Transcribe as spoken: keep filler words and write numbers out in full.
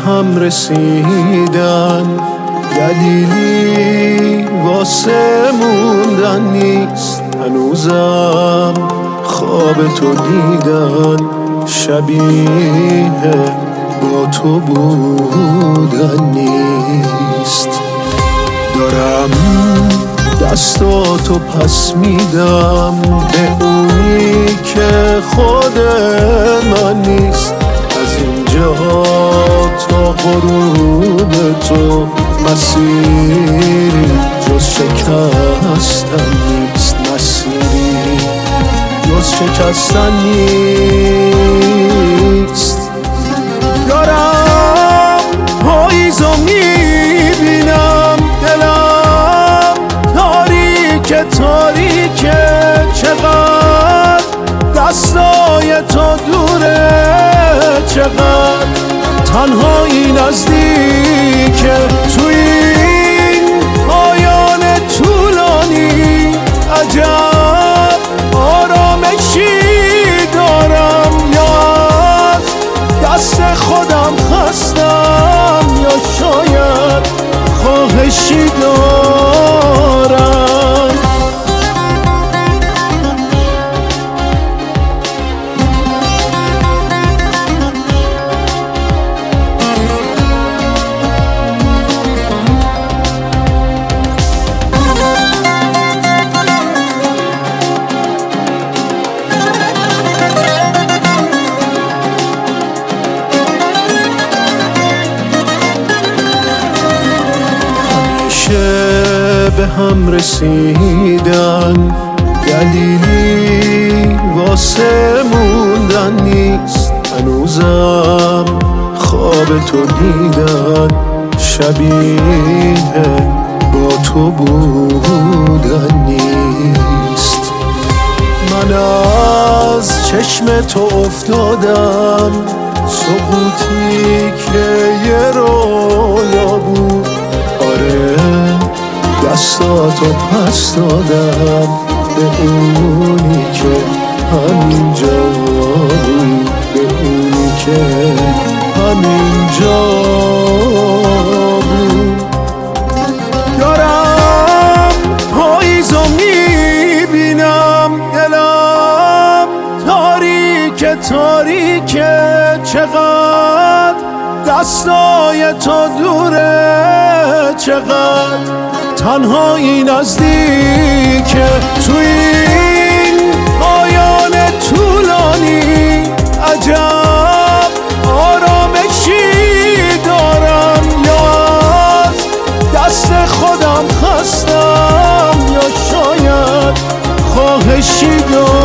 هم رسیدن، دلیلی واسه موندن نیست. هنوزم خواب تو دیدن شبیه با تو بودن نیست. دارم دستاتو پس میدم به اونی که خود من نیست. از اینجا تا غروب تو مسیری جز شکستن نیست. مسیری جز شکستن نیست. دارم پاییزو میبینم، دلم تاریکه تاریکه، چقدر دستای تو دوره، چقدر تنهایی نزدیکه. توی این پایان طولانی عجب آرامشی دارم، یا از دست خودم خستم، یا شاید خواهشی دارم. به هم رسیدن، دلیلی واسه موندن نیست. هنوزم خواب تو دیدن شبیه با تو بودن نیست. من از چشم تو افتادم، سقوطی که یه رویا بود. آره دستاتو پس دادم به اونی که همینجا بود، به اونی که همینجا بود. دارم پاییزو میبینم، دلم تاریکه تاریکه، چقدر دستای تو دوره، چقدر تنهایی نزدیکه. توی این پایان طولانی عجب آرامشی دارم، یا از دست خودم خستم، یا شاید خواهشی دارم.